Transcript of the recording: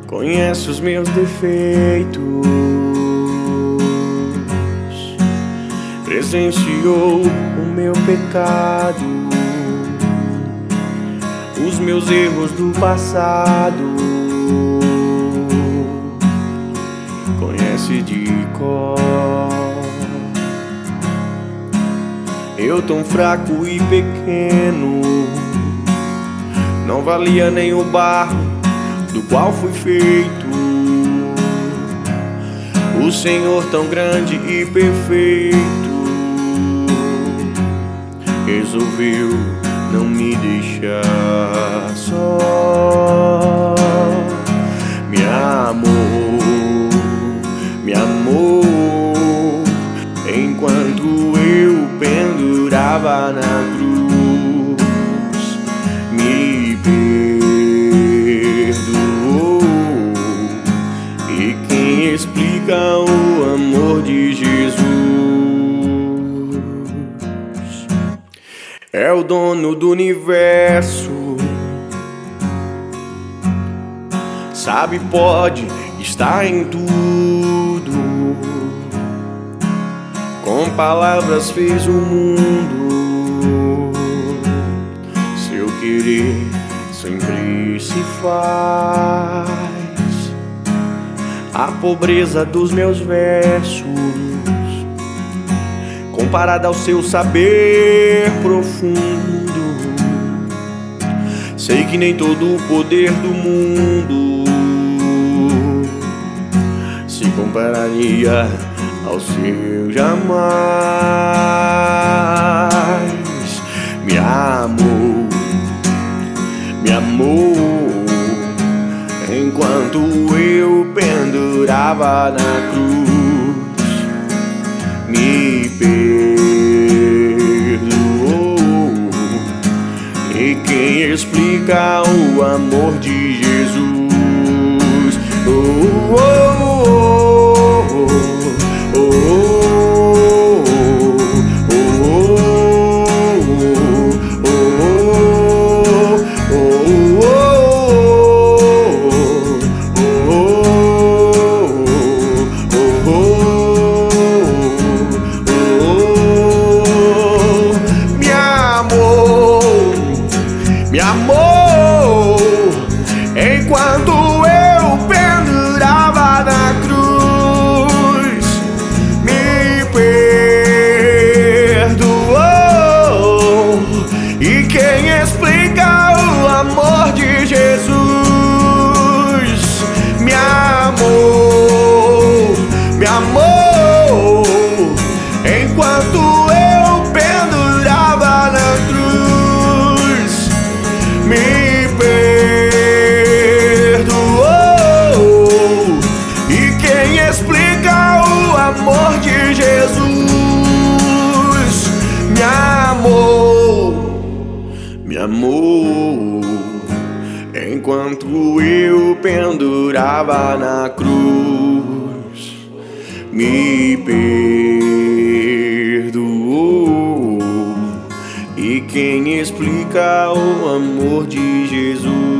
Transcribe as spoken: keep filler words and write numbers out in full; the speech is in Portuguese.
Conhece os meus defeitos, presenciou o meu pecado, os meus erros do passado, conhece de cor. Eu tão fraco e pequeno, não valia nem o barro do qual fui feito. O Senhor tão grande e perfeito resolveu não me deixar só. Me amou, me amou, enquanto eu pendurava na cruz. Me perdoou. E quem explica o amor de Jesus é o dono do universo. Sabe, pode estar em tudo. Com palavras fez o mundo. Seu querer sempre se faz. A pobreza dos meus versos, comparada ao seu saber profundo, sei que nem todo o poder do mundo se compararia ao seu jamais. Me amou, me amou, enquanto eu pendurava na cruz. Me perdoou. E quem explica o amor de Jesus? Oh, oh, oh, oh, oh. Me amou, enquanto eu pendurava na cruz. Me perdoou. E quem explica o amor de Jesus? Me amou, me amou, enquanto eu pendurava na cruz. Me perdoou. E quem explica o amor de Jesus? Me amou, me amou, enquanto eu pendurava na cruz. Me perdoou. E quem explica o amor de Jesus?